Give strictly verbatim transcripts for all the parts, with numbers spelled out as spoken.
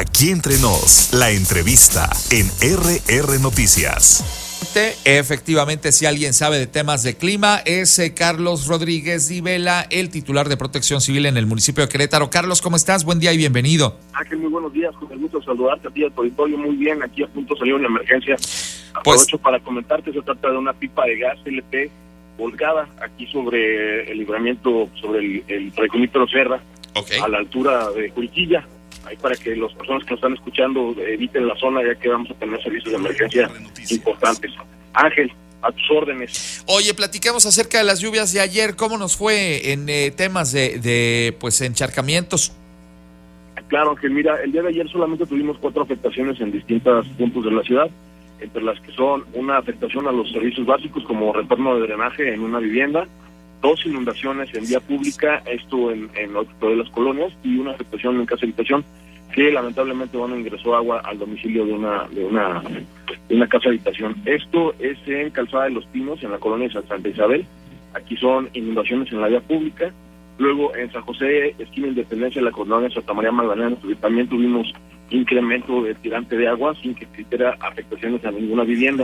Aquí entre nos, la entrevista en R R Noticias. Efectivamente, si alguien sabe de temas de clima, es eh, Carlos Rodríguez Dibela, el titular de Protección Civil en el municipio de Querétaro. Carlos, ¿cómo estás? Buen día y bienvenido. Ángel, muy buenos días, con el gusto de saludarte a ti, a tu auditorio. Muy bien, aquí a punto de salir una emergencia. Aprovecho pues, para comentarte, se trata de una pipa de gas L P volcada aquí sobre el libramiento, sobre el, el Trayecomítero Serra, okay, a la altura de Juriquilla. Ahí para que las personas que nos están escuchando eviten la zona, ya que vamos a tener servicios de emergencia importantes. Ángel, a tus órdenes. Oye, platiquemos acerca de las lluvias de ayer. ¿Cómo nos fue en eh, temas de, de pues encharcamientos? Claro, Ángel, mira, el día de ayer solamente tuvimos cuatro afectaciones en distintos puntos de la ciudad, entre las que son una afectación a los servicios básicos como retorno de drenaje en una vivienda, dos inundaciones en vía pública, esto en, en ocho de las colonias, y una afectación en casa habitación, que lamentablemente bueno ingresó agua al domicilio de una de una de una casa habitación. Esto es en Calzada de los Pinos, en la colonia de Santa Isabel. Aquí son inundaciones en la vía pública. Luego en San José, esquina Independencia, en la colonia de Santa María Magdalena, también tuvimos incremento de tirante de agua sin que existiera afectaciones a ninguna vivienda.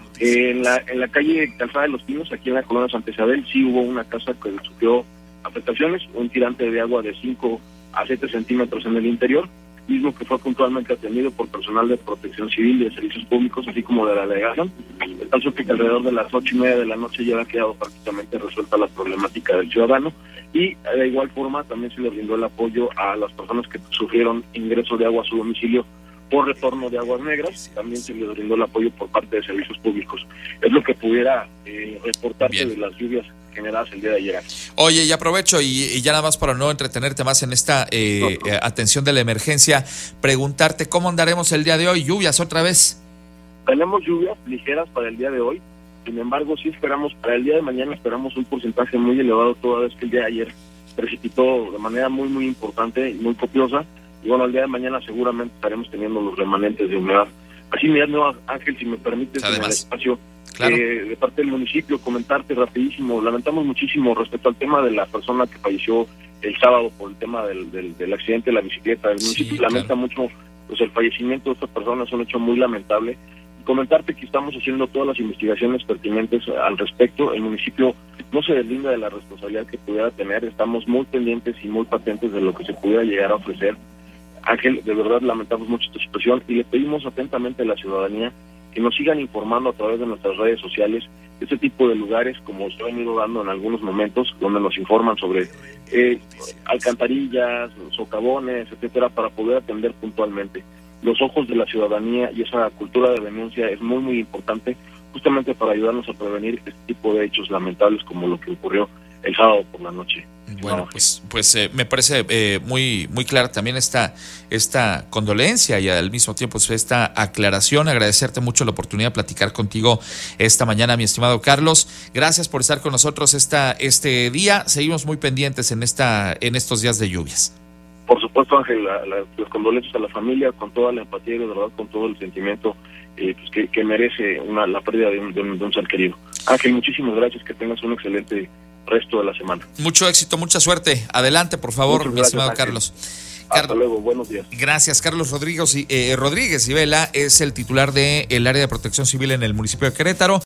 En la en la calle Calzada de los Pinos, aquí en la colonia de Santa Isabel, sí hubo una casa que sufrió afectaciones, un tirante de agua de cinco a siete centímetros en el interior, mismo que fue puntualmente atendido por personal de Protección Civil y de Servicios Públicos, así como de la delegación. El caso que alrededor de las ocho y media de la noche ya había quedado prácticamente resuelta la problemática del ciudadano, y de igual forma también se le brindó el apoyo a las personas que sufrieron ingreso de agua a su domicilio por retorno de aguas negras. También se le brindó el apoyo por parte de Servicios Públicos. Es lo que pudiera eh, reportarte Bien. de las lluvias generadas el día de ayer. Oye, y aprovecho, y, y ya nada más para no entretenerte más en esta eh, no, no. atención de la emergencia, preguntarte cómo andaremos el día de hoy. ¿Lluvias otra vez? Tenemos lluvias ligeras para el día de hoy, sin embargo sí esperamos, para el día de mañana esperamos un porcentaje muy elevado, toda vez que el día de ayer precipitó de manera muy muy importante y muy copiosa. Y bueno, el día de mañana seguramente estaremos teniendo los remanentes de humedad. Así, mira, no, Ángel, si me permites, en el espacio, claro. eh, de parte del municipio, comentarte rapidísimo, lamentamos muchísimo respecto al tema de la persona que falleció el sábado por el tema del, del, del accidente de la bicicleta. El municipio sí, lamenta claro. mucho pues el fallecimiento de esta persona, es un hecho muy lamentable. Y comentarte que estamos haciendo todas las investigaciones pertinentes al respecto. El municipio no se deslinda de la responsabilidad que pudiera tener, estamos muy pendientes y muy patentes de lo que se pudiera llegar a ofrecer. Ángel, de verdad lamentamos mucho esta situación y le pedimos atentamente a la ciudadanía que nos sigan informando a través de nuestras redes sociales de este tipo de lugares, como se han ido dando en algunos momentos, donde nos informan sobre eh, alcantarillas, socavones, etcétera, para poder atender puntualmente. Los ojos de la ciudadanía y esa cultura de denuncia es muy, muy importante, justamente para ayudarnos a prevenir este tipo de hechos lamentables como lo que ocurrió el sábado por la noche. Bueno, pues pues eh, me parece eh, muy muy clara también esta esta condolencia y al mismo tiempo esta aclaración. Agradecerte mucho la oportunidad de platicar contigo esta mañana, mi estimado Carlos. Gracias por estar con nosotros esta este día. Seguimos muy pendientes en esta en estos días de lluvias. Por supuesto, Ángel, la, la, las condolencias a la familia, con toda la empatía y de verdad con todo el sentimiento eh, pues que, que merece una la pérdida de un, de un, de un ser querido. Ángel, muchísimas gracias, que tengas un excelente resto de la semana. Mucho éxito, mucha suerte. Adelante, por favor, Muchas mi gracias, estimado Ángel. Carlos. Hasta Car- luego, buenos días. Gracias, Carlos Rodríguez, eh, Rodríguez Dibela es el titular del área de Protección Civil en el municipio de Querétaro.